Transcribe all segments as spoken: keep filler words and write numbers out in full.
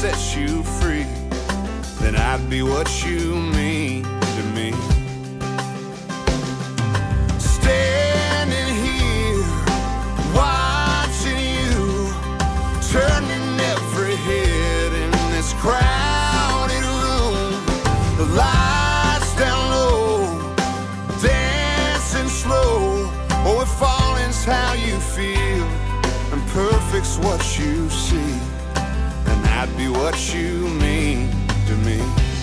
sets you free, then I'd be what you mean to me. Standing here, watching you, turning every head in this crowded room. The lights down low, dancing slow. Oh, if falling's how you feel and perfect's what you see, then I'd be what you mean to me.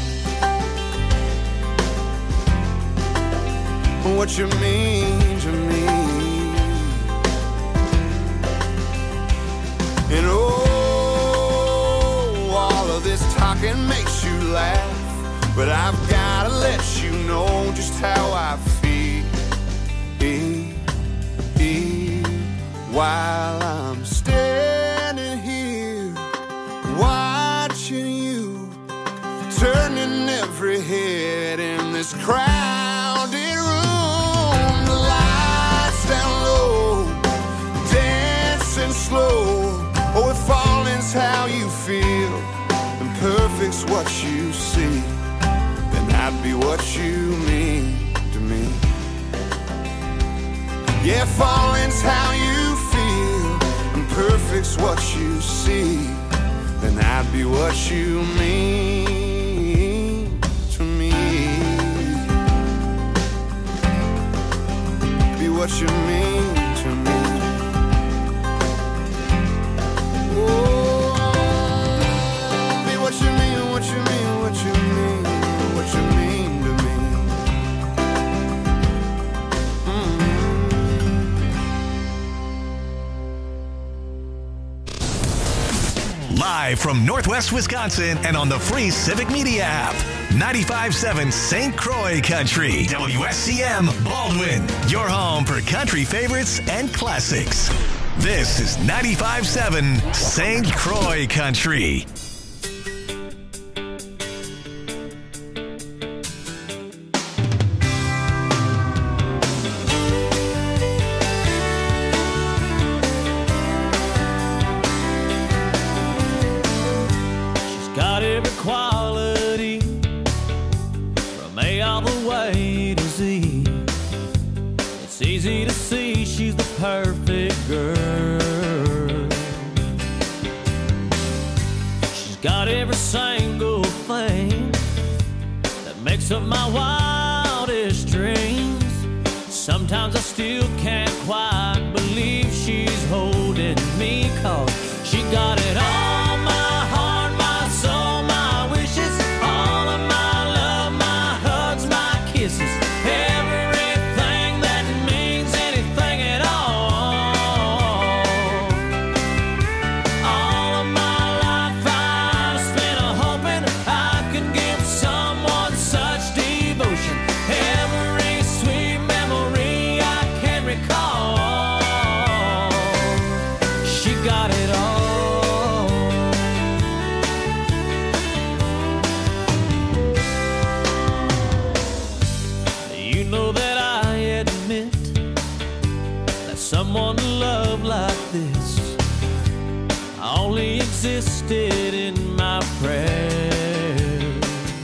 What you mean to me. And oh, all of this talking makes you laugh, but I've gotta let you know just how I feel while I'm standing here watching you, turning every head in this crowded room. The lights down low, dancing slow. Oh, if falling's how you feel and perfect's what you see, then I'd be what you mean to me. Yeah, falling's how you feel and perfect's what you see, then I'd be what you mean to me. Be what you mean to me. Oh, be what you mean, what you mean, what you mean, what you mean to me. Live from Northwest Wisconsin and on the free Civic Media app. ninety-five point seven Saint Croix Country. W S C M Baldwin. Your home for country favorites and classics. This is ninety-five point seven Saint Croix Country. Quality from A all the way to Z. It's easy to see she's the perfect girl. She's got every single thing that makes up my wildest dreams. Sometimes I still can't quite believe she's holding me, 'cause she got it all. Someone to love like this only existed in my prayers,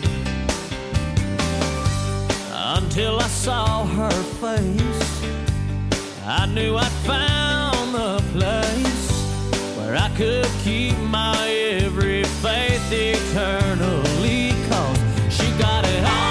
until I saw her face. I knew I'd found the place where I could keep my every faith eternally, 'cause she got it all.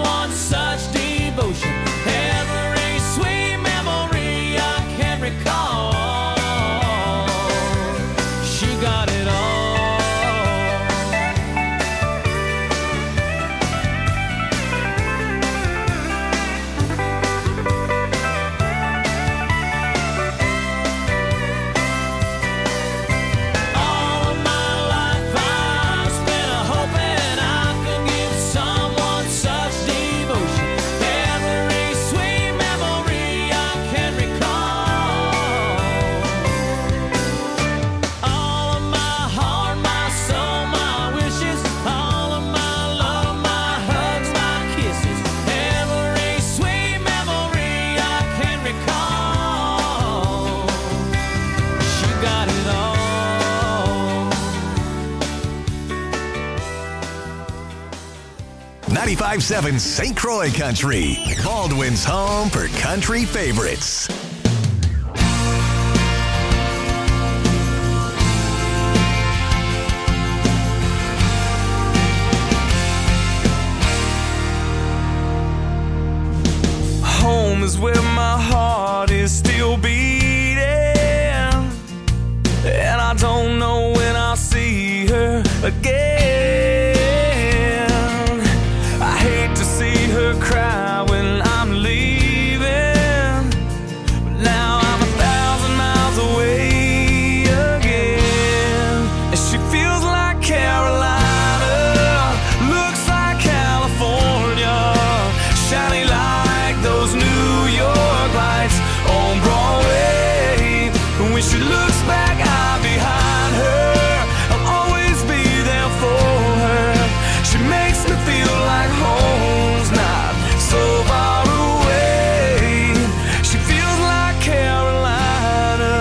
Every sweet memory I can recall. ninety-five seven Saint Croix Country, Baldwin's home for country favorites. Home is where my heart is still beating, and I don't know when I'll see her again. I hate to see her cry when I'm leaving, but now I'm a thousand miles away again. And she feels like Carolina, looks like California, shiny like those New York lights on Broadway. When she looks back, I'm behind her. I'll always be there for her. She makes me feel like home's not so far away. She feels like Carolina.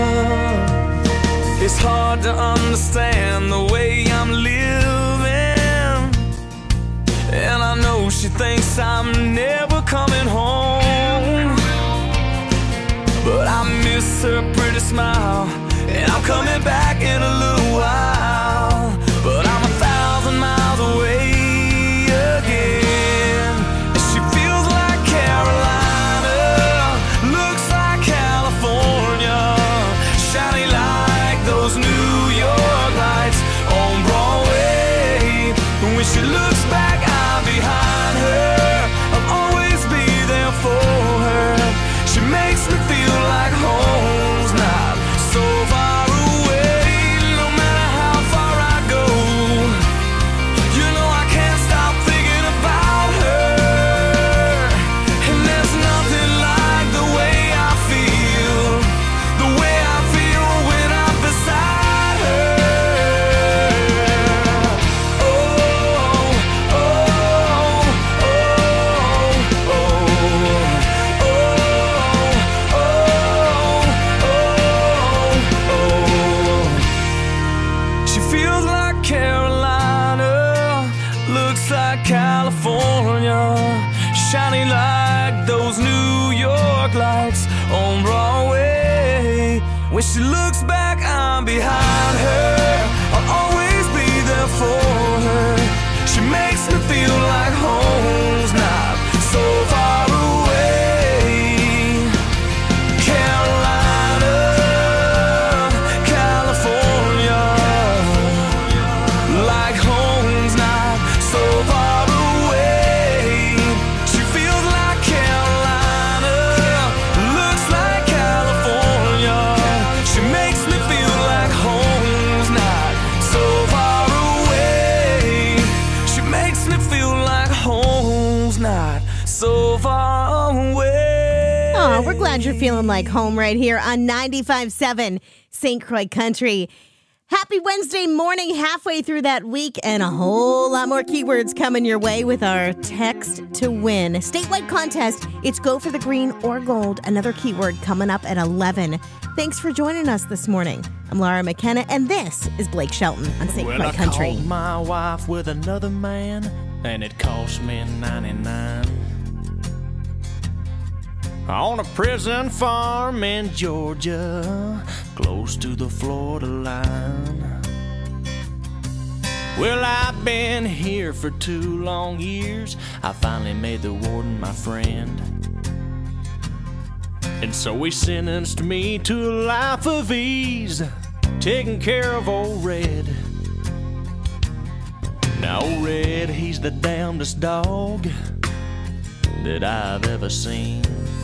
It's hard to understand the way I'm living, and I know she thinks I'm never coming home, but I miss her pretty smile, and I'm coming back in a little while. But I'm a thousand miles away again, and she feels like Carolina, looks like California, shiny like those New York lights on Broadway. When she looks back, I'm behind her. I'll always be there for her. She makes me feel like home's not so far away. No matter how far I go, you know I can't stop thinking about her. And there's nothing like the way I feel, the way I feel when I'm beside her. Oh, oh, oh, oh, oh, oh, oh, oh. She feels like Carolina, looks like California, shiny like those New York lights on Broadway. When she looks back, I'm behind her. I'll always be there for her. She makes me feel like home's not so far away. Carolina, California, like home's not so far away. She feels like Carolina, looks like California. She makes me feel like home's not so far away. She makes me feel like home's not so far away. Oh, we're glad you're feeling like home right here on ninety-five seven Saint Croix Country. Happy Wednesday morning, halfway through that week, and a whole lot more keywords coming your way with our text to win. Statewide contest, it's go for the green or gold. Another keyword coming up at eleven. Thanks for joining us this morning. I'm Laura McKenna, and this is Blake Shelton on Saint Well, Croix I Country. called my wife with another man, and it cost me ninety-nine. On a prison farm in Georgia, close to the Florida line. Well, I've been here for two long years. I finally made the warden my friend, and so he sentenced me to a life of ease, taking care of old Red. Now old Red, he's the damnedest dog that I've ever seen.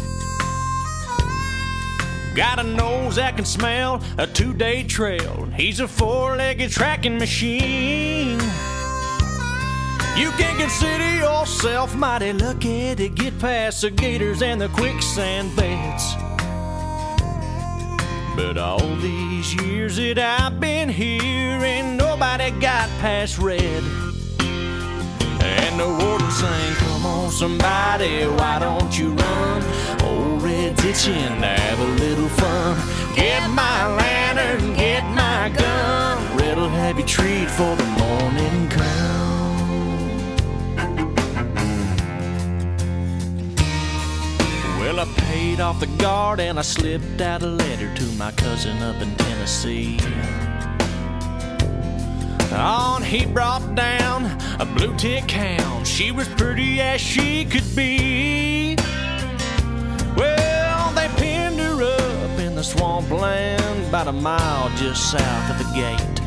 Got a nose that can smell a two-day trail. He's a four-legged tracking machine. You can consider yourself mighty lucky to get past the gators and the quicksand beds. But all these years that I've been here, ain't nobody got past Red. And the warden sang, come on somebody, why don't you run? Old Red's itching to have a little fun. Get my lantern, get my gun. Red'll have you treat for the morning come. off the guard and I slipped out a letter to my cousin up in Tennessee. On he brought down a blue tick hound. She was pretty as she could be. Well, they pinned her up in the swampland about a mile just south of the gate.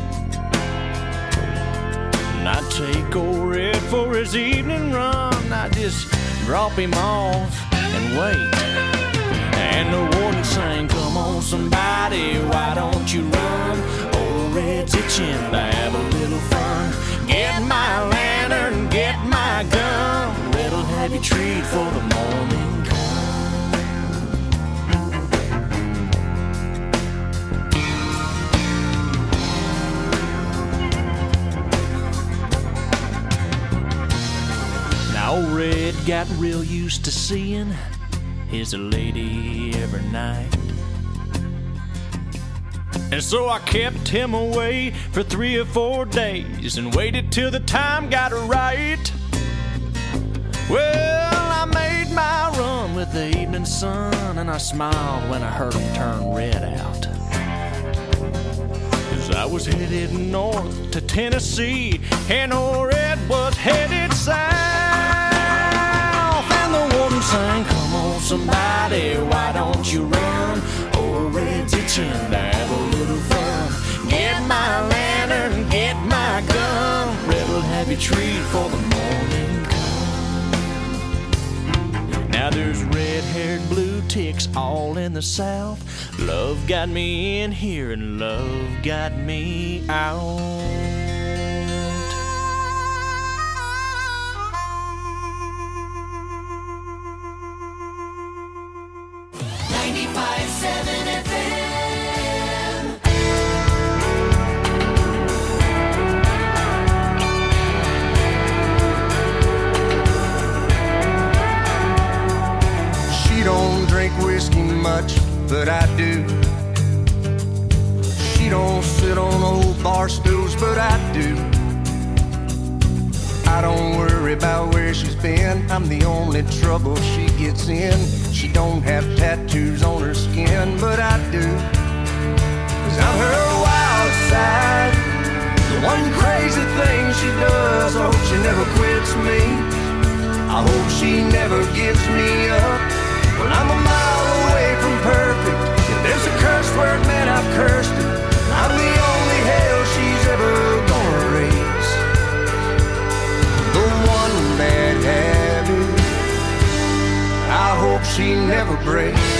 And I'd take old Red for his evening run. I'd just drop him off and wait. And the warden sang, "Come on somebody, why don't you run? Old Red's itching to have a little fun. Get my lantern, get my gun. Red'll have you treat for the morning come." Now old Red got real used to seeing his lady every night. And so I kept him away for three or four days and waited till the time got right. Well, I made my run with the evening sun, and I smiled when I heard him turn red out. 'Cause I was headed north to Tennessee, and old Red was headed south. And the warden sang, "Come on somebody, why don't you run? Old Red's itching to have a little fun. Get my lantern, get my gun. Red'll have you treat for the morning come." Now there's red-haired blue ticks all in the south. Love got me in here and love got me out. ninety-five seven F M. She don't drink whiskey much, but I do. She don't sit on old bar stools, but I do. I don't worry about where she's been. I'm the only trouble she gets in. She don't have tattoos on her skin, but I do. 'Cause I'm her wild side. The one crazy thing she does. I hope she never quits me. I hope she never gives me up. Well, I'm a mile away from perfect. If there's a curse word, man, I've cursed it. I'm the only hell she's ever gonna raise. The one bad habit I hope she never breaks.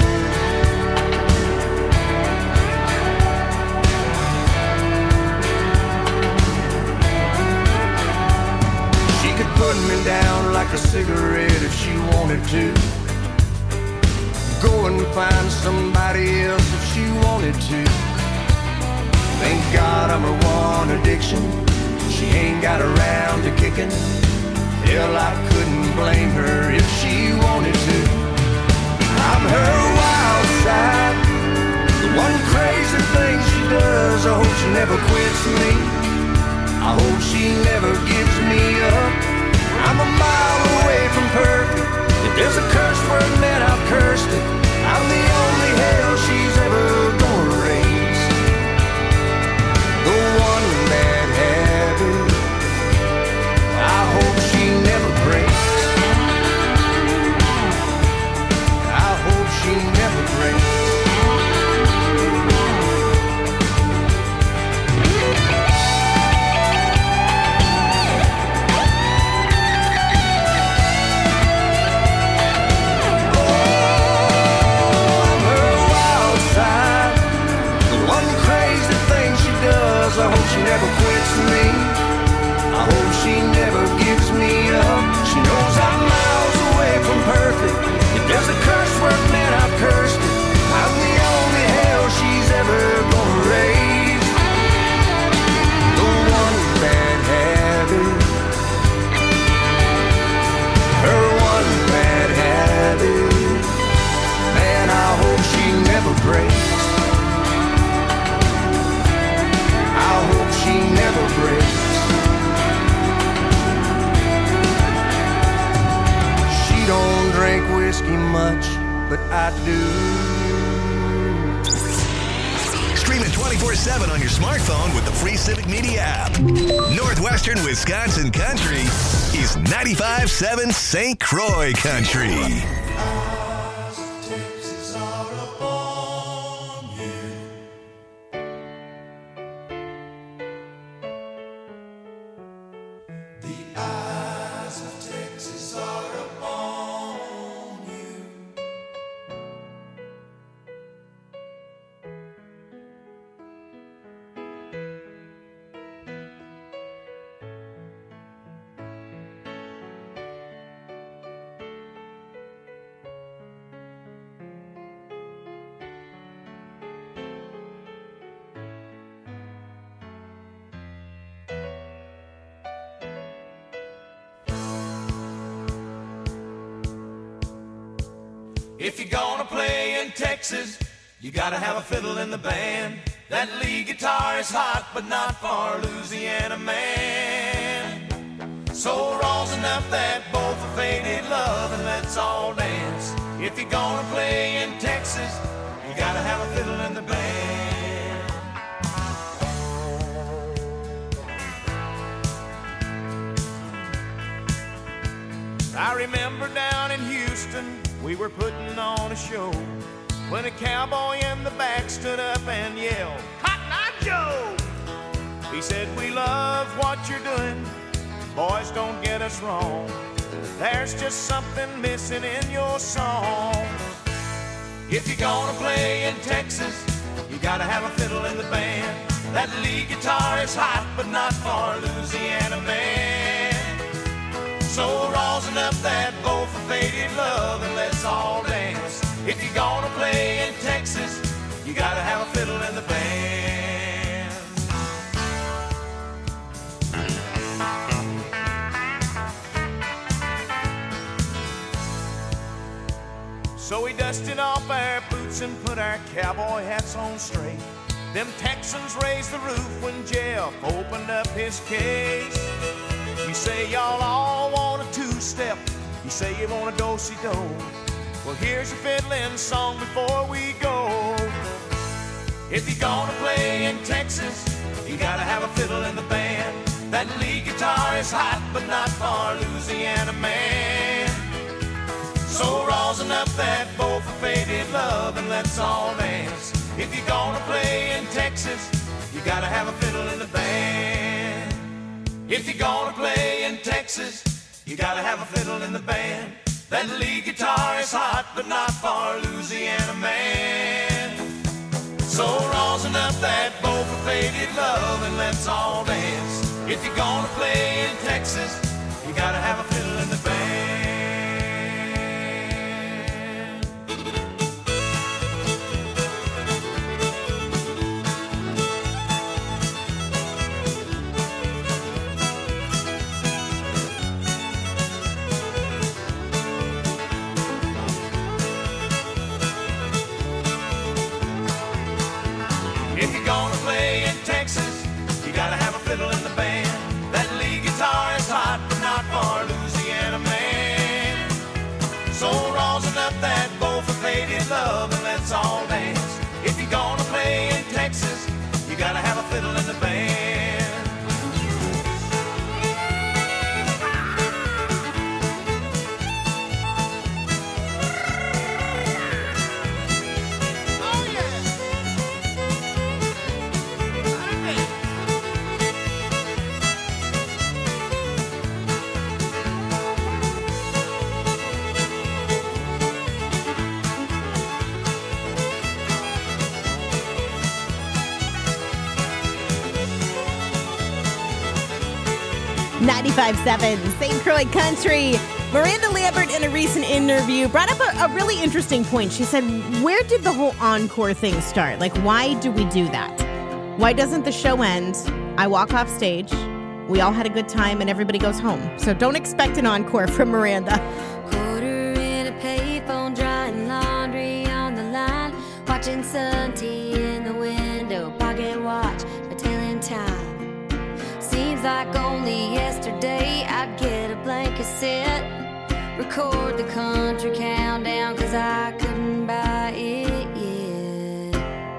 She could put me down like a cigarette if she wanted to. Go and find somebody else if she wanted to. Thank God I'm her one addiction. She ain't got around to kicking. Hell, I couldn't blame her if she wanted to. I'm her wild side. The one crazy thing she does. I hope she never quits me. I hope she never gives me up. I'm a mile away from perfect. If there's a curse word, man, I've cursed it. I'm the only hell she's ever gonna raise. The one bad habit I hope she never breaks. I hope she never breaks. I hope she never quits me. I hope she never gives me up. She knows I'm miles away from perfect. If there's a curse word, man, I've cursed it. I'm the only hell she's ever gonna raise. The one bad habit, her one bad habit, man, I hope she never breaks. I hope she never breaks. She don't drink whiskey much, but I do. Stream it twenty-four seven on your smartphone with the free Civic Media app. Northwestern Wisconsin Country is ninety-five point seven Saint Croix Country. If you're gonna play in Texas, you gotta have a fiddle in the band. That lead guitar is hot, but not for a Louisiana man. So rosin up that bowl for faded love and let's all dance. If you're gonna play in Texas, you gotta have a fiddle in the band. I remember down in Houston, we were putting on a show when a cowboy in the back stood up and yelled, "Cotton Eye Joe!" He said, "We love what you're doing, boys, don't get us wrong. There's just something missing in your song. If you're gonna play in Texas, you gotta have a fiddle in the band. That lead guitar is hot, but not for a Louisiana man. So rosin up that bowl for faded love and let's all dance. If you're gonna play in Texas, you gotta have a fiddle in the band." So we dusted off our boots and put our cowboy hats on straight. Them Texans raised the roof when Jeff opened up his case. You say y'all all want a two-step, you say you want a do-si-do. Well, here's your fiddling song before we go. If you're gonna play in Texas, you gotta have a fiddle in the band. That lead guitar is hot, but not for a Louisiana man. So rosin up that bowl for faded love and let's all dance. If you're gonna play in Texas, you gotta have a fiddle in the band. If you're gonna play in Texas, you gotta have a fiddle in the band. That lead guitar is hot, but not for a Louisiana man. So rosin up that bowl for faded love and let's all dance. If you're gonna play in Texas, you gotta have a fiddle in the band. If you're gonna play in Texas, you gotta have a fiddle in the band. That lead guitar is hot, but not for a Louisiana man. So rosin up that bowl for faded love and let's all dance. If you're gonna play in Texas, you gotta have a fiddle in the band. ninety-five point seven Saint Croix Country. Miranda Lambert, in a recent interview, brought up a, a really interesting point. She said, where did the whole encore thing start? Like, why do we do that? Why doesn't the show end? I walk off stage, we all had a good time, and everybody goes home. So don't expect an encore from Miranda. Quarter in a payphone, drying laundry on the line, watching Sun T in the window, pocket watch for telling time. Seems like only yesterday I'd get a blank cassette, record the country countdown, cause I couldn't buy it yet.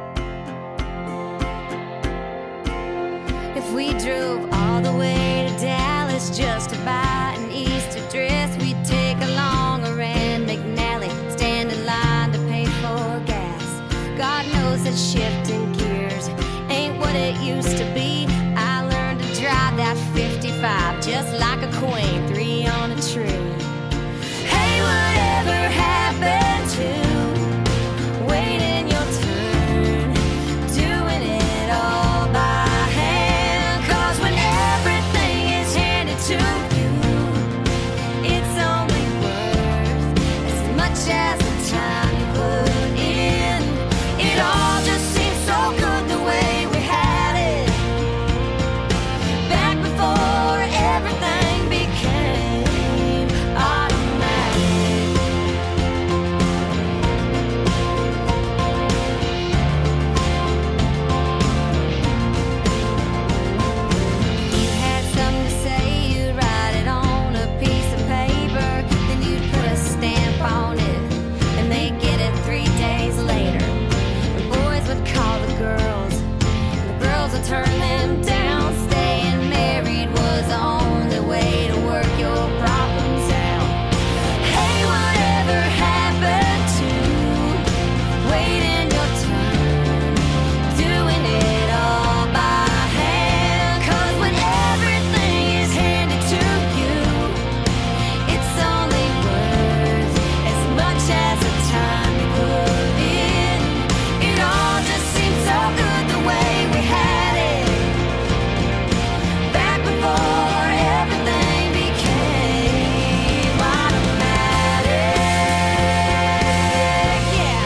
If we drove all the way to Dallas just to buy an Easter dress, we'd take along a Rand McNally, stand in line to pay for gas. God knows that shifting gears ain't what it used to be. I learned to drive that fifty-five just like a queen, three on a tree. Hey, whatever happened to waiting your turn, doing it all by hand? Cause when everything is handed to you, it's only worth as much as the time you put in. It all just seems so good the way we had it back before everything became automatic. You had something to say, you'd write it on a piece of paper, then you'd put a stamp on it, and they'd get it three days later. The boys would call the girls, and the girls would turn them down. Staying married was the only way to work your problems out. Hey, whatever happened to waiting your turn, doing it all by hand? Cause when everything is handed to you, it's only worth as much as the time you put in. It all just seems so good the way we had it back before everything became automatic. Yeah.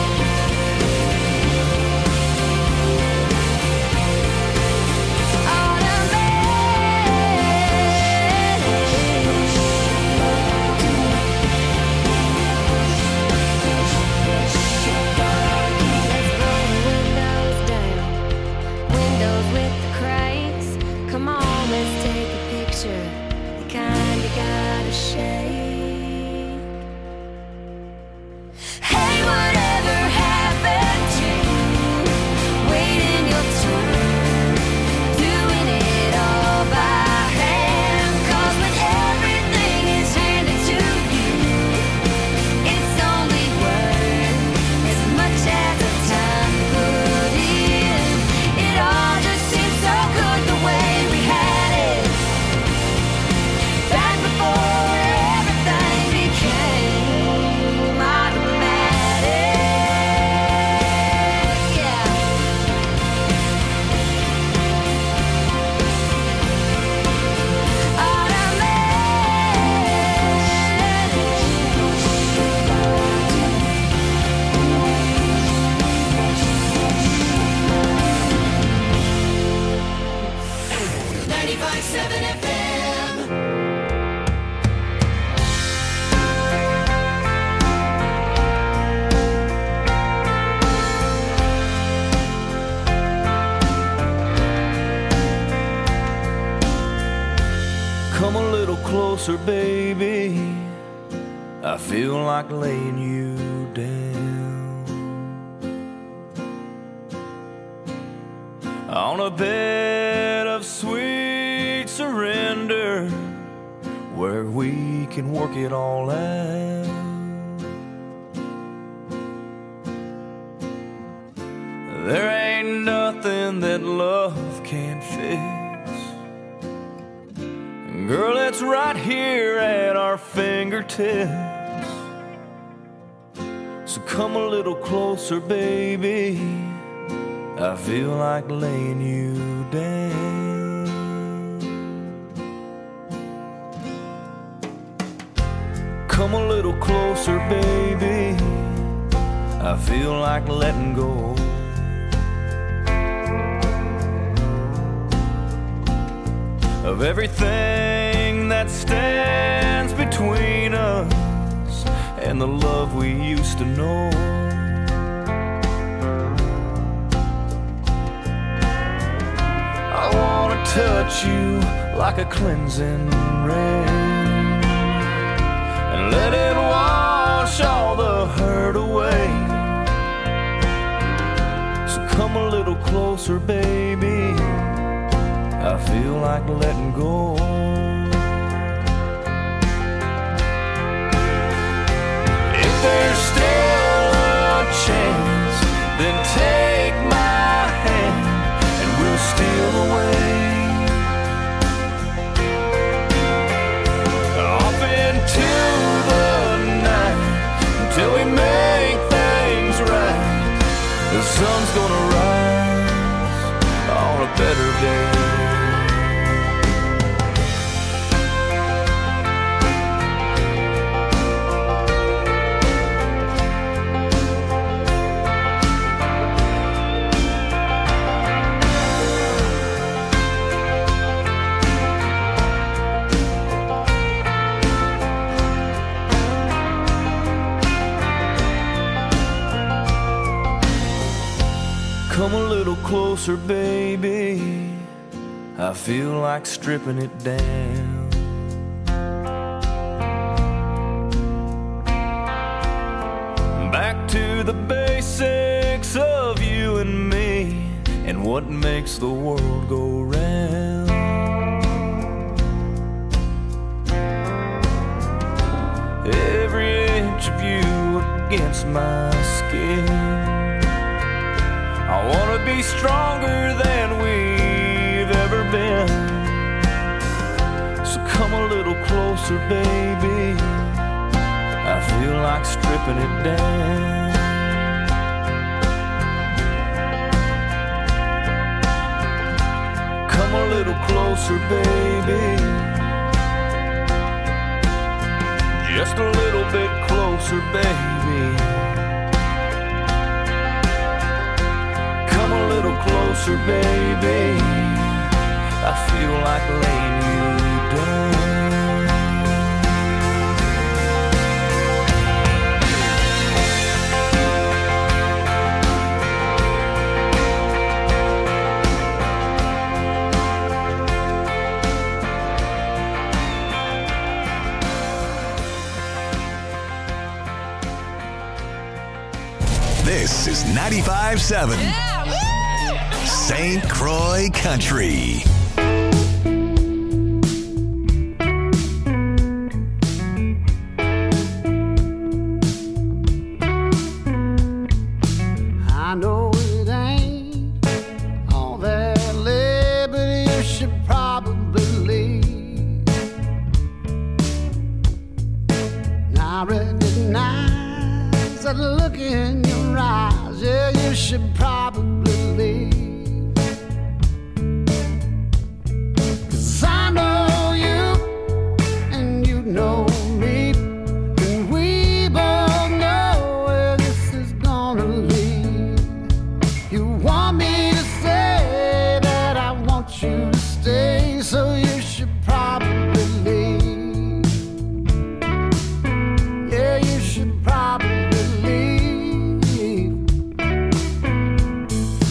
Let's roll the windows down, windows with the cranks. Come on, let's take a picture, the kind you gotta shake. Hey, whatever happened to waiting your turn, doing it all by hand? Cause when everything is handed to you, it's only worth as much as the time you put in. It all just seems so good the way we had it back before everything became automatic. Yeah. ninety-five seven F M. Come a little closer, baby. I feel like laying you down on a bed of sweet surrender, where we can work it all out. There ain't nothing that love can't fix. Girl, it's right here at our fingertips. So come a little closer, baby. I feel like laying you down. Come a little closer, baby. I feel like letting go. Of everything that stands between us and the love we used to know. I wanna touch you like a cleansing rain, and let it wash all the hurt away. So come a little closer, baby, I feel like letting go. If there's still a chance, then take my hand and we'll steal away off into the night until we make things right. The sun's gonna rise on a better day. Come a little closer, baby, I feel like stripping it down. Back to the basics of you and me and what makes the world go round. Every inch of you against my skin, I wanna be stronger than we've ever been. So come a little closer, baby, I feel like stripping it down. Come a little closer, baby, just a little bit closer, baby. Come a little closer, baby, I feel like laying you down. This is ninety-five point seven Saint Croix Country. I know it ain't all that lit, but you should probably leave. I recognize that look in your eyes, yeah, you should probably leave. 'Cause I know you and you know me, and we both know where this is gonna lead. You want me to say that I want you to stay, so you should probably leave. Yeah, you should probably leave.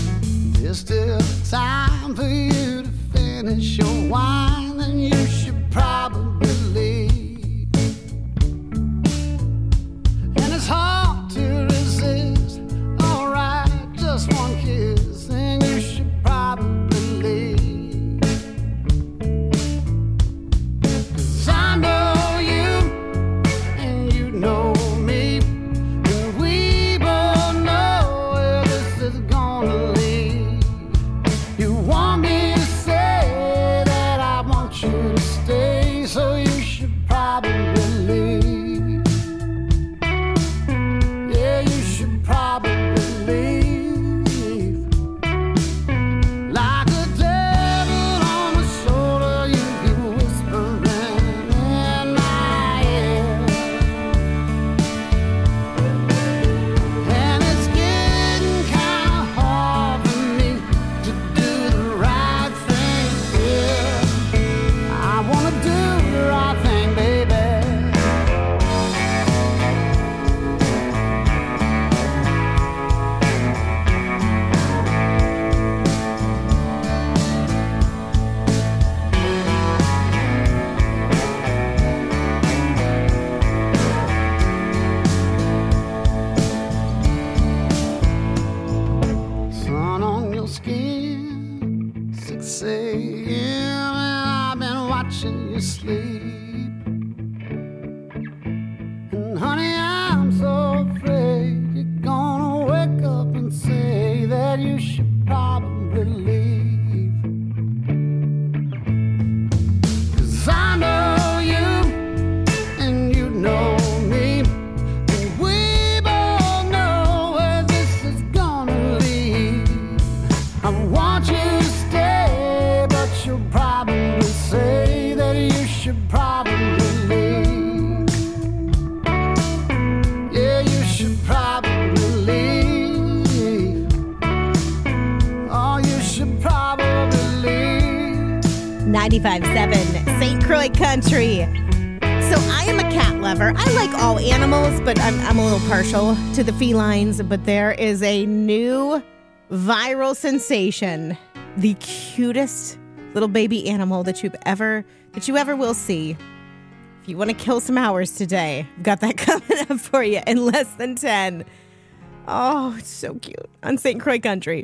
ninety-five point seven Saint Croix Country. So I am a cat lover. I like all animals, but I'm, I'm a little partial to the felines. But there is a new viral sensation. The cutest little baby animal that you've ever, that you ever will see. If you want to kill some hours today, I've got that coming up for you in less than ten. Oh, it's so cute on Saint Croix Country.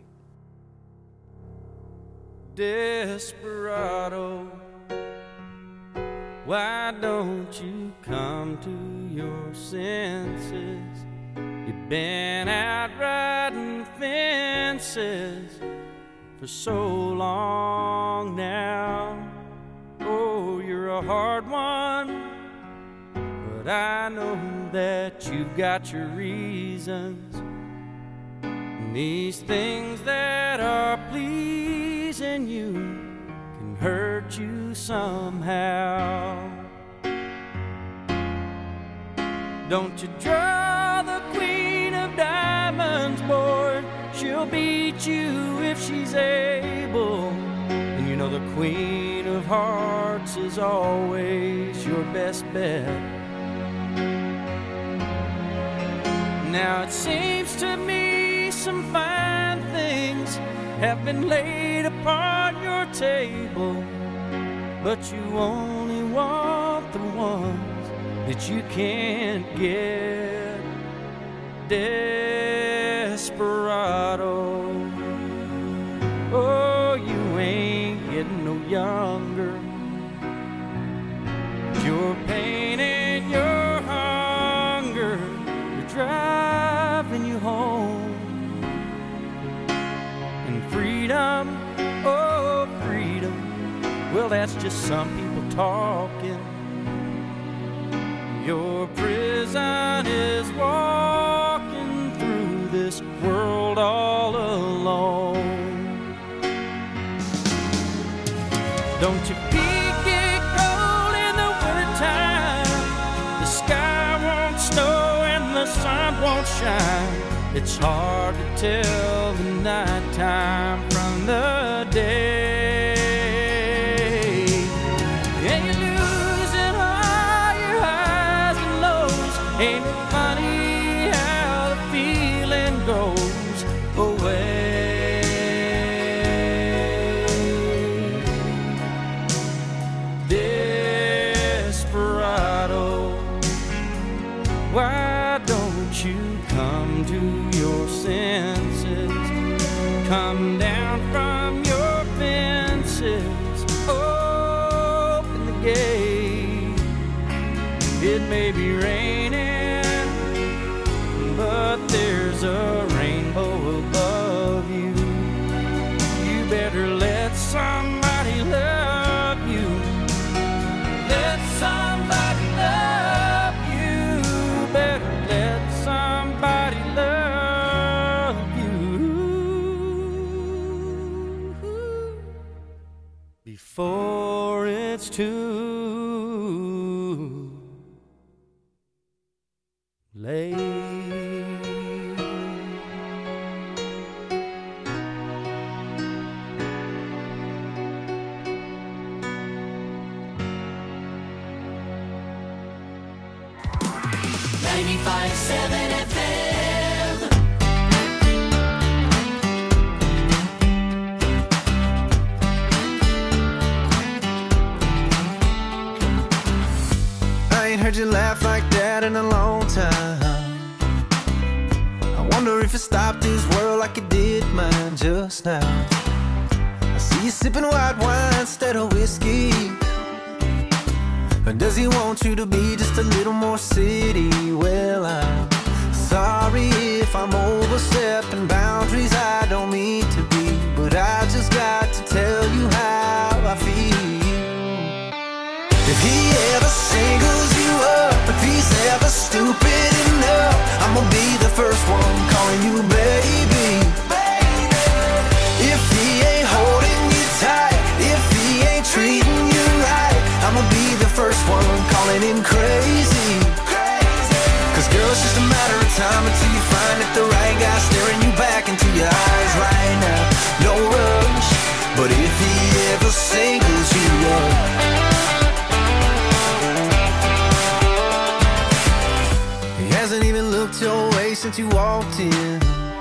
Desperado, why don't you come to your senses? You've been out riding fences for so long now. Oh, you're a hard one, but I know that you've got your reasons. And these things that are pleasing you can hurt you somehow. Don't you draw the queen of diamonds, boy. She'll beat you if she's able. And you know the queen of hearts is always your best bet. Now it seems to me some fine things have been laid upon your table, but you only want the ones that you can't get. Desperado, oh, you ain't getting no younger. Your pain and your hunger are driving you home. And freedom, oh freedom, well that's just some people talking. Your prison is walking through this world all alone. Don't your feet get cold in the wintertime? The sky won't snow and the sun won't shine. It's hard to tell the nighttime from the day. And you're losing all your highs and lows. Ain't it funny how the feeling goes away? Desperado, why don't you come to your senses? Come down from your fences. Open the gate. It may be raining, but there's a rainbow above you. You better let somebody love you. Let somebody love you. Better let somebody love you before it's too late. ninety-five point seven F M. I ain't heard you laugh like that in a long time. I wonder if it stopped this world like it did mine just now. I see you sipping white wine instead of whiskey. Or does he want you to be just a little more city? Well, I'm sorry if I'm overstepping boundaries I don't mean to be, but I just got to tell you how I feel. If he ever singles you up, if he's ever stupid enough, I'ma be the first one calling you baby. If he ain't holding you tight, if he ain't treating you right, I'ma be the first one calling him crazy. Cause girl, it's just a matter of time until you find that the right guy staring you back into your eyes right now. No rush, but if he ever singles you up, since you walked in.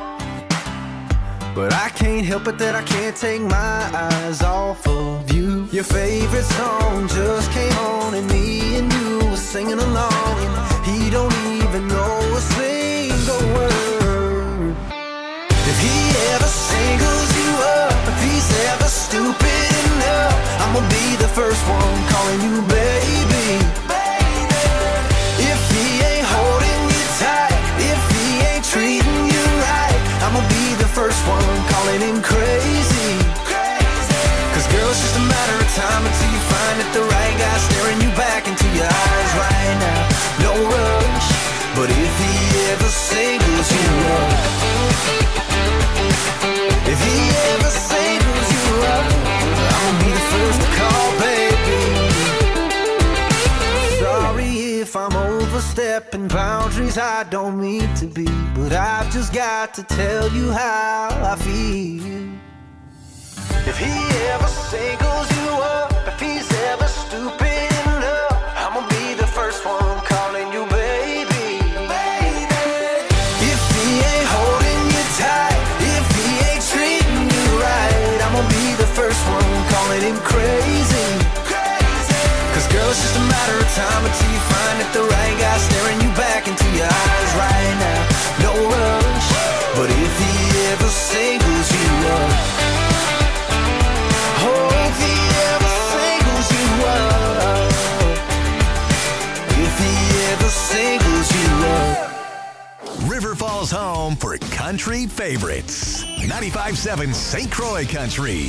But I can't help it that I can't take my eyes off of you. Your favorite song just came on and me and you were singing along, and he don't even know a single word. If he ever singles you up, if he's ever stupid enough, I'ma be the first one calling you baby. If he ain't holding you tight, if he ain't treating you right, I'ma be the first one calling him crazy. Cause girl, it's just a matter of time until you find that the right guy staring you back into your eyes right now. No rush, but if he ever singles you up, if he ever singles you up, I'ma be the first to call, baby. Sorry if I'm overstepping boundaries I don't mean to be, but I've just got to tell you how I feel. If he ever singles you up, if he's ever stupid enough, I'ma be the first one calling you baby. If he ain't holding you tight, if he ain't treating you right, I'ma be the first one calling him crazy. Cause girl, it's just a matter of time until you find that the right guy staring you back into your eyes right now. No rush, but if he ever singles you up, oh, if he ever singles you up, if he ever singles you up. River Falls home for country favorites. ninety-five point seven Saint Croix Country.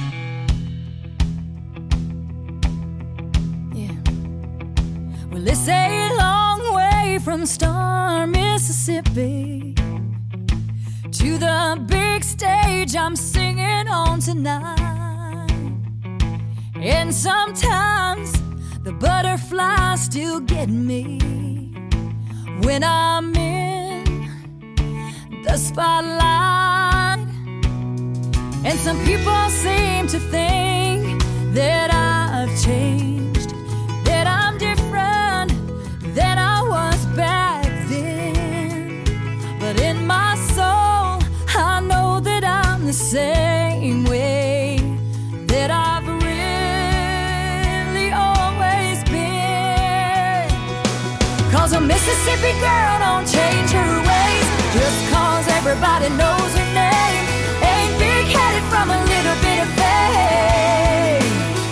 Well, it's a long way from Star, Mississippi to the big stage I'm singing on tonight. And sometimes the butterflies still get me when I'm in the spotlight. And some people seem to think that I've changed, that I'm different than I was back then. But in my soul, I know that I'm the same way that I've really always been. Cause a Mississippi girl don't change her ways just cause everybody knows her name. Ain't big-headed from a little bit of fame.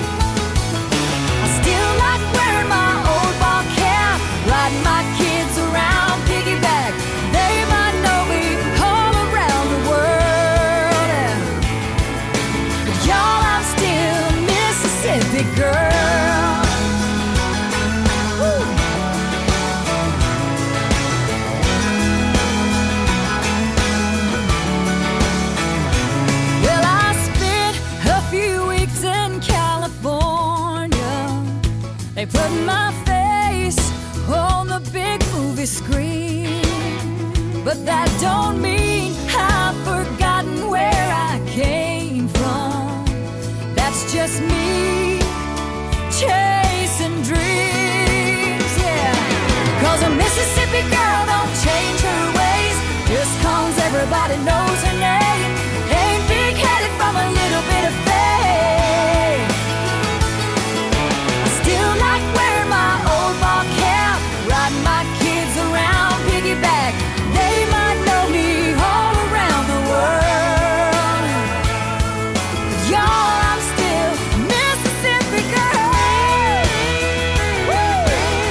I still like wearing my old ball cap, riding my kids around piggyback. They might know me all around the world, but y'all, I'm still Mississippi girl. Woo. Well, I spent a few weeks in California. They put my face on the big movie screen, but that don't mean I've forgotten where I came from. That's just me chasing dreams, yeah. Cause a Mississippi girl don't change her ways just cause everybody knows her name. Ain't big-headed from a little bit of fame. I still like wearing my old ball cap, riding my kids around piggyback. They might know me all around the world, but y'all, I'm still Mississippi girl. Woo!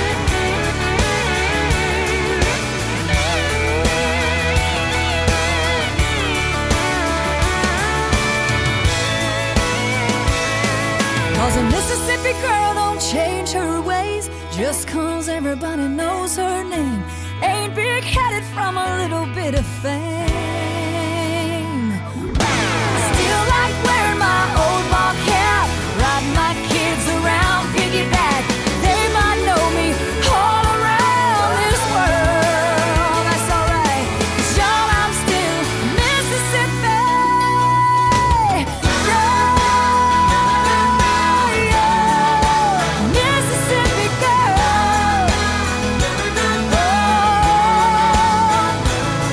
Cause a Mississippi girl don't change her ways just cause everybody knows her name. Ain't big-headed from a little bit of fame. I still like wearing my old ball cap, riding my kids around piggyback. They might know me all around this world. That's alright, 'cause y'all, I'm still Mississippi girl. Mississippi girl. Oh.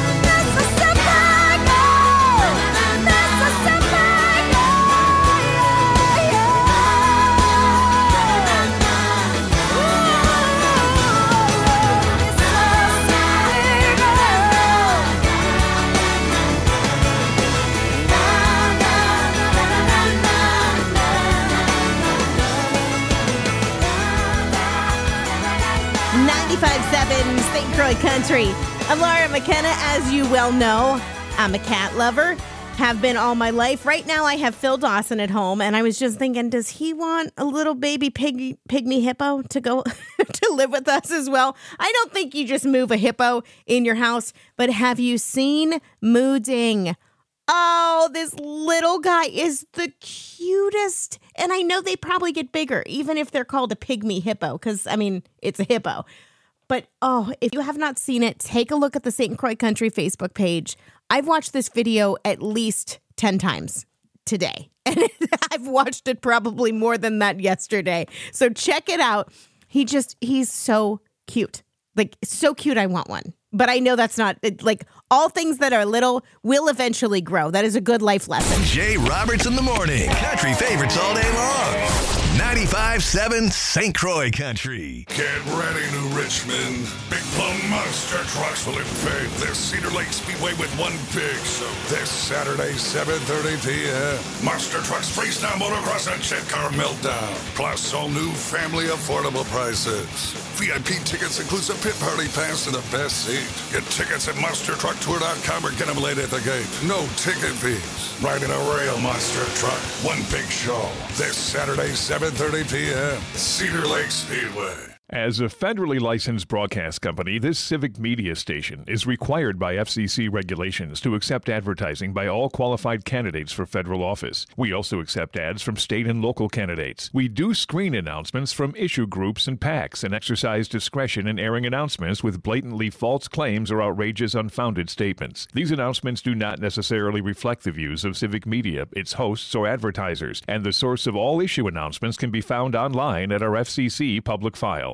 ninety-five point seven Saint Croix Country. I'm Laura McKenna. As you well know, I'm a cat lover. Have been all my life. Right now, I have Phil Dawson at home, and I was just thinking, does he want a little baby pygmy, pygmy hippo to go to live with us as well? I don't think you just move a hippo in your house, but have you seen Mooding? Oh, this little guy is the cutest. And I know they probably get bigger, even if they're called a pygmy hippo, because, I mean, it's a hippo. But, oh, if you have not seen it, take a look at the Saint Croix Country Facebook page. I've watched this video at least ten times today. And I've watched it probably more than that yesterday. So check it out. He just, he's so cute. Like, so cute, I want one. But I know that's not, like, all things that are little will eventually grow. That is a good life lesson. Jay Roberts in the morning. Country favorites all day long. ninety-five point seven Saint Croix Country. Get ready, New Richmond. Big Plum Monster Trucks will invade the Cedar Lake Speedway with one big show. This Saturday, seven thirty p.m. Monster Trucks Freestyle Motocross and Jet Car Meltdown. Plus all new family affordable prices. V I P tickets includes a pit party pass and the best seat. Get tickets at monster truck tour dot com or get them late at the gate. No ticket fees. Riding a real monster truck. One big show. This Saturday, seven thirty p.m. Cedar Lake Speedway. As a federally licensed broadcast company, this civic media station is required by F C C regulations to accept advertising by all qualified candidates for federal office. We also accept ads from state and local candidates. We do screen announcements from issue groups and PACs and exercise discretion in airing announcements with blatantly false claims or outrageous unfounded statements. These announcements do not necessarily reflect the views of civic media, its hosts, or advertisers, and the source of all issue announcements can be found online at our F C C public file.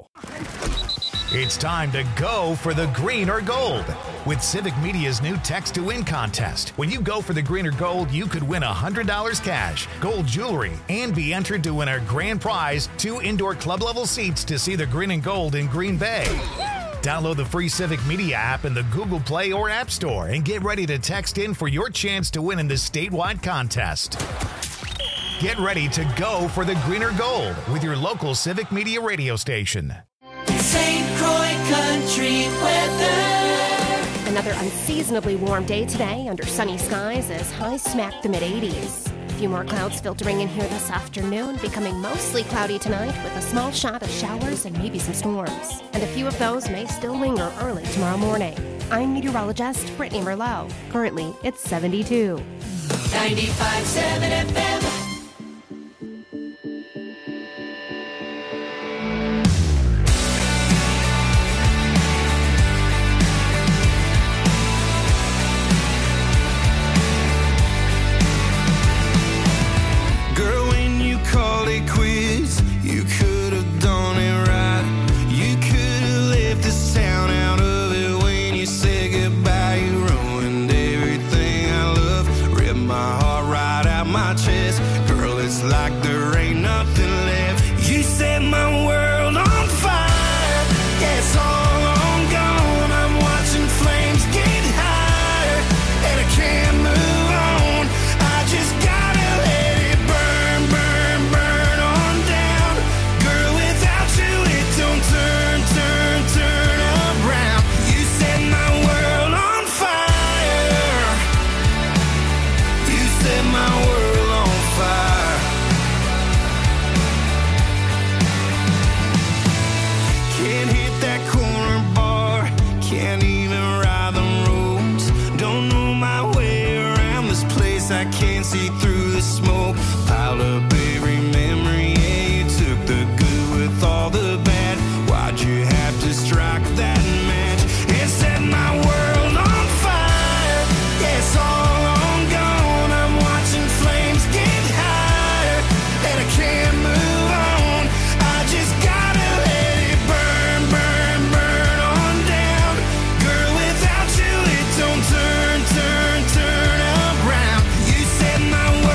It's time to go for the green or gold with Civic Media's new Text to Win contest. When you go for the green or gold, you could win one hundred dollars cash, gold jewelry, and be entered to win our grand prize, two indoor club-level seats to see the green and gold in Green Bay. Download the free Civic Media app in the Google Play or App Store and get ready to text in for your chance to win in this statewide contest. Get ready to go for the green or gold with your local Civic Media radio station. Saint Croix Country weather. Another unseasonably warm day today under sunny skies as highs smack the mid eighties. A few more clouds filtering in here this afternoon, becoming mostly cloudy tonight with a small shot of showers and maybe some storms. And a few of those may still linger early tomorrow morning. I'm meteorologist Brittany Merlot. Currently, it's seventy-two. ninety-five point seven F M. Turn, turn, turn around. You set my world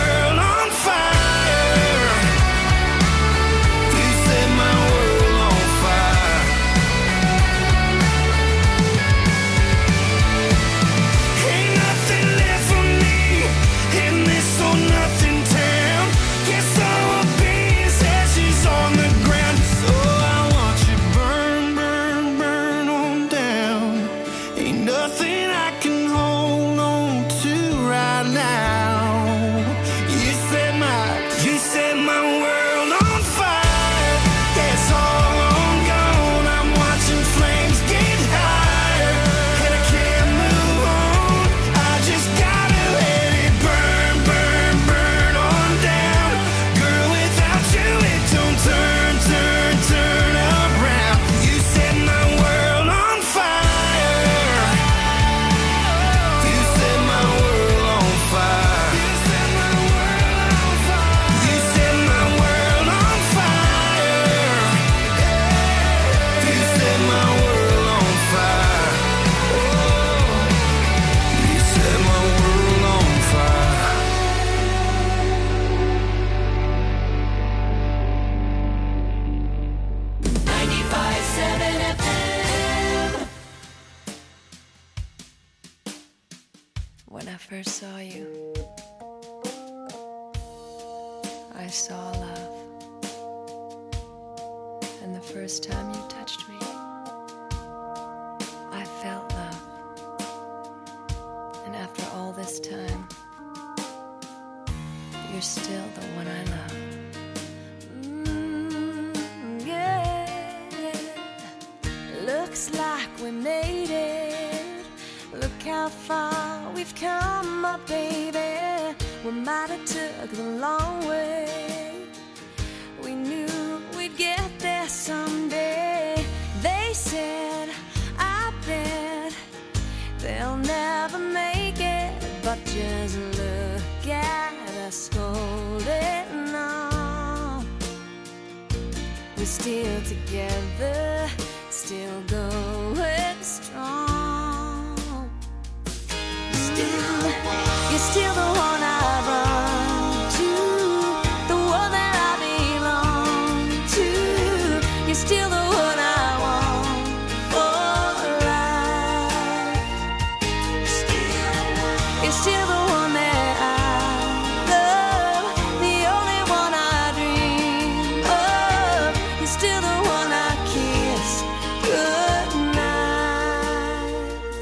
first saw you, I saw love. And the first time you touched me, I felt love. And after all this time, you're still the one I love. Mm, yeah. Looks like we made it. Look how far we've come, my baby. We might have took the long way. We knew we'd get there someday. They said, I bet they'll never make it. But just look at us holding on. We're still together, still going strong. Still, you're still the one I run to, the one that I belong to. You're still the one I want for life. Still, you're still the one that I love, the only one I dream of. You're still the one I kiss goodnight.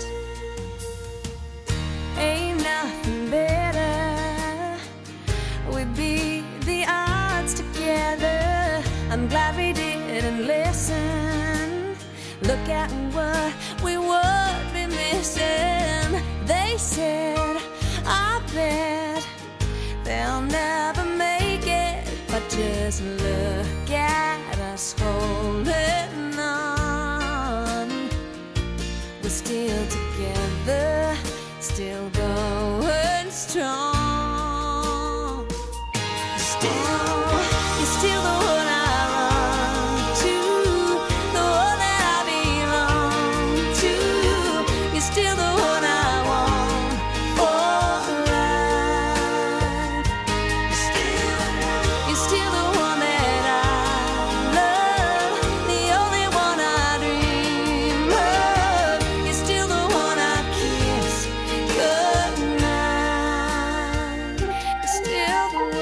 Ain't nothing better. We'd beat the odds together. I'm glad we didn't listen. Look at what we would be missing. They said, I bet they'll never make it. But just look at us holding on. We're still together, still going strong. Still, you're still the one I run to, the one that I belong to. You're still the one I want for life. Still, you're still the one that I love, the only one I dream of. You're still the one I kiss goodnight. You're still the one.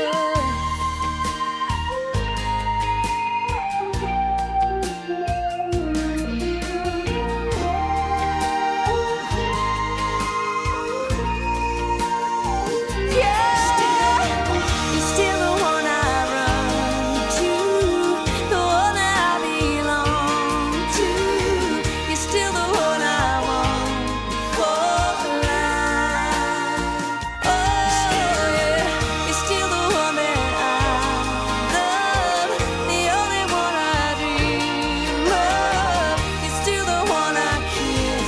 You're still the one I run to, the one that I belong to. You're still the one I want for life. Oh yeah, you're still the one that I love, the only one I dream of. You're still the one I kiss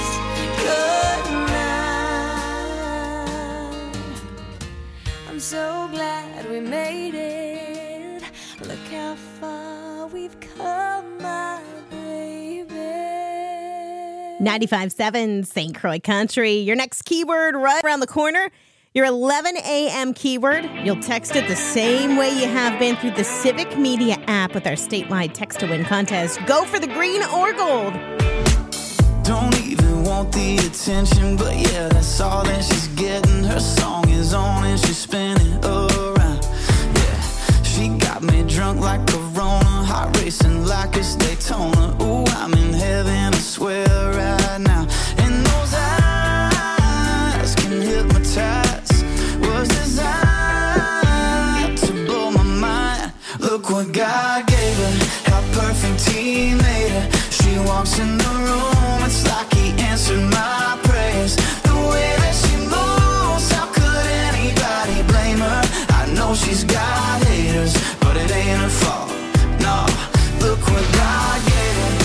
goodnight. I'm so glad we made it. Look how far we've come, my baby. ninety-five point seven Saint Croix Country. Your next keyword right around the corner. Your eleven a.m. keyword. You'll text it the same way you have been through the Civic Media app with our statewide text to win contest. Go for the green or gold. Don't even want the attention, but yeah, that's all that she's getting. Her song is on and she's spinning around. Yeah, she got me drunk like Corona, heart racing like it's Daytona. Ooh, I'm in heaven, I swear right now. And those eyes can hypnotize, was designed to blow my mind. Look what God gave her, how perfect He made her. She walks in the room, it's like He answered my prayers. The way that she moves, how could anybody blame her? I know she's got haters, but it ain't her fault. No, look what God gave her.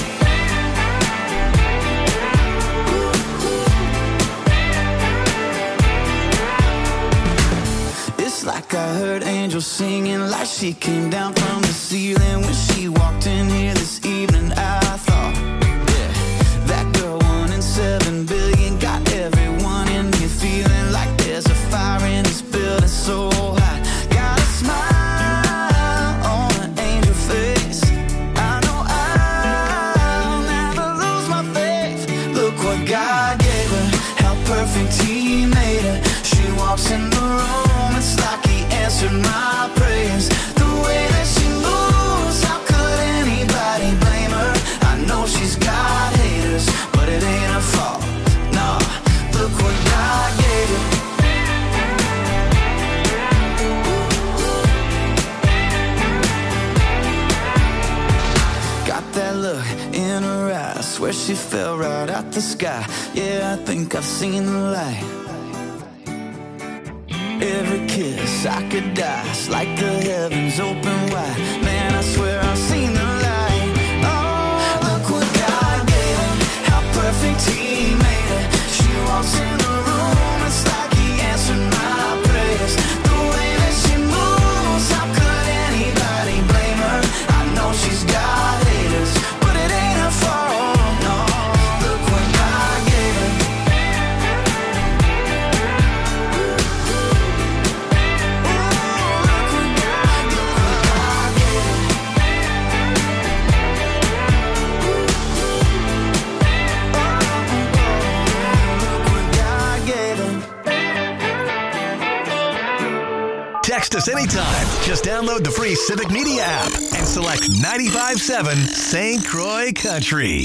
It's like I heard angels singing, like she came down from the ceiling when she walked in here this evening. I thought, yeah, that girl one in seven billion got everyone in here feeling like there's a fire in this building so hot. Got a smile on an angel face. I know I'll never lose my faith. Look what God gave her, how perfect He made her. She walked walks in the room, it's like he answered my praise. The way that she moves, how could anybody blame her? I know she's got haters, but it ain't her fault. Nah, look what God gave her. Got that look in her eyes, swear she fell right out the sky. Yeah, I think I've seen the light. Every kiss I could die, it's like the heavens open wide. Man, I swear I've seen the light. Oh, look what God gave her, how perfect He made her. She walks in the room, it's like He answered my prayers. The way that she moves, how could anybody blame her? I know she's got haters, but it ain't her fault. No, look what God gave her. Text us anytime. Just download the free Civic Media app and select ninety-five point seven Saint Croix Country.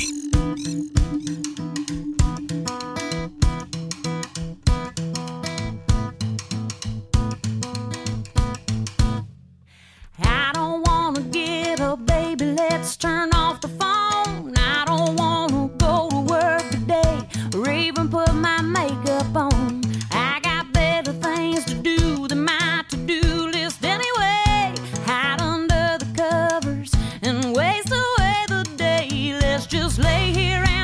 I don't wanna get up, baby, let's turn off the phone. I don't wanna go to work today or even put my makeup on. I got better things to do than my to-do list anyway. Hide under the covers and waste away the day. Let's just lay here and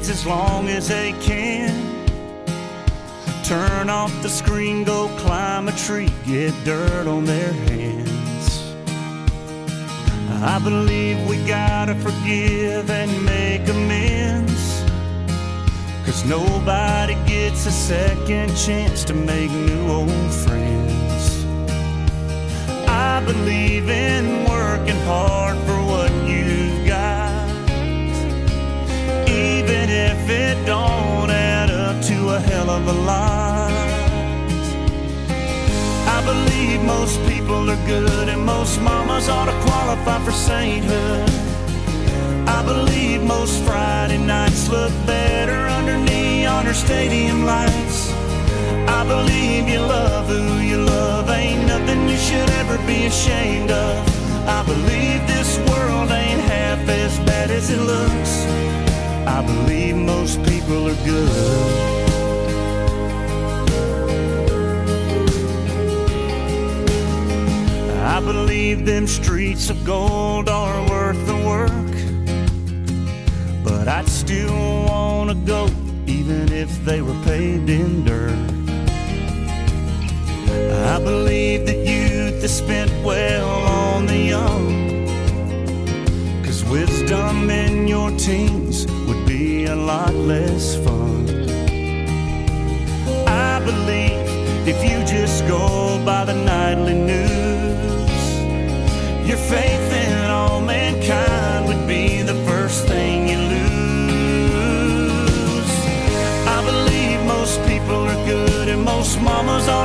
kids as long as they can. Turn off the screen, go climb a tree, get dirt on their hands. I believe we gotta forgive and make amends, 'cause nobody gets a second chance to make new old friends. I believe in working hard for what you've got, even if it don't add up to a hell of a lot. I believe most people are good and most mamas ought to qualify for sainthood. I believe most Friday nights look better under neon or stadium lights. I believe you love who you love, ain't nothing you should ever be ashamed of. I believe this world ain't half as bad as it looks. I believe most people are good. I believe them streets of gold are worth the work, but I'd still wanna go even if they were paved in dirt. I believe that youth is spent well on the young, 'cause wisdom in your teens would be a lot less fun. I believe if you just go by the nightly news, your faith in all mankind would be the first thing you lose. I believe most people are good and most mamas ought